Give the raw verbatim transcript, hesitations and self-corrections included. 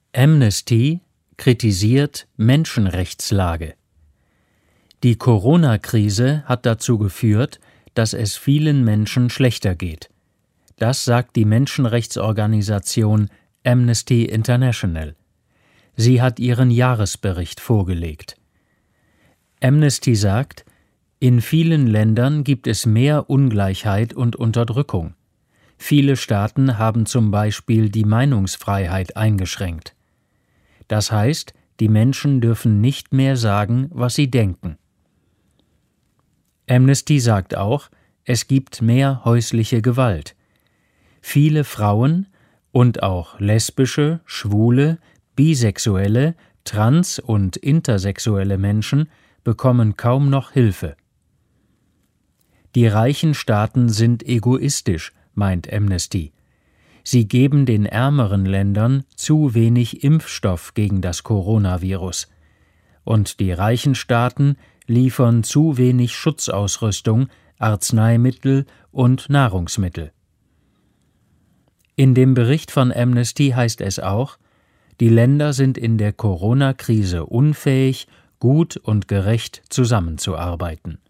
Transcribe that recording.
Amnesty kritisiert Menschenrechtslage. Die Corona-Krise hat dazu geführt, dass es vielen Menschen schlechter geht. Das sagt die Menschenrechtsorganisation Amnesty International. Sie hat ihren Jahresbericht vorgelegt. Amnesty sagt, in vielen Ländern gibt es mehr Ungleichheit und Unterdrückung. Viele Staaten haben zum Beispiel die Meinungsfreiheit eingeschränkt. Das heißt, die Menschen dürfen nicht mehr sagen, was sie denken. Amnesty sagt auch, es gibt mehr häusliche Gewalt. Viele Frauen und auch lesbische, schwule, bisexuelle, trans- und intersexuelle Menschen bekommen kaum noch Hilfe. Die reichen Staaten sind egoistisch, meint Amnesty. Sie geben den ärmeren Ländern zu wenig Impfstoff gegen das Coronavirus. Und die reichen Staaten liefern zu wenig Schutzausrüstung, Arzneimittel und Nahrungsmittel. In dem Bericht von Amnesty heißt es auch, die Länder sind in der Corona-Krise unfähig, gut und gerecht zusammenzuarbeiten.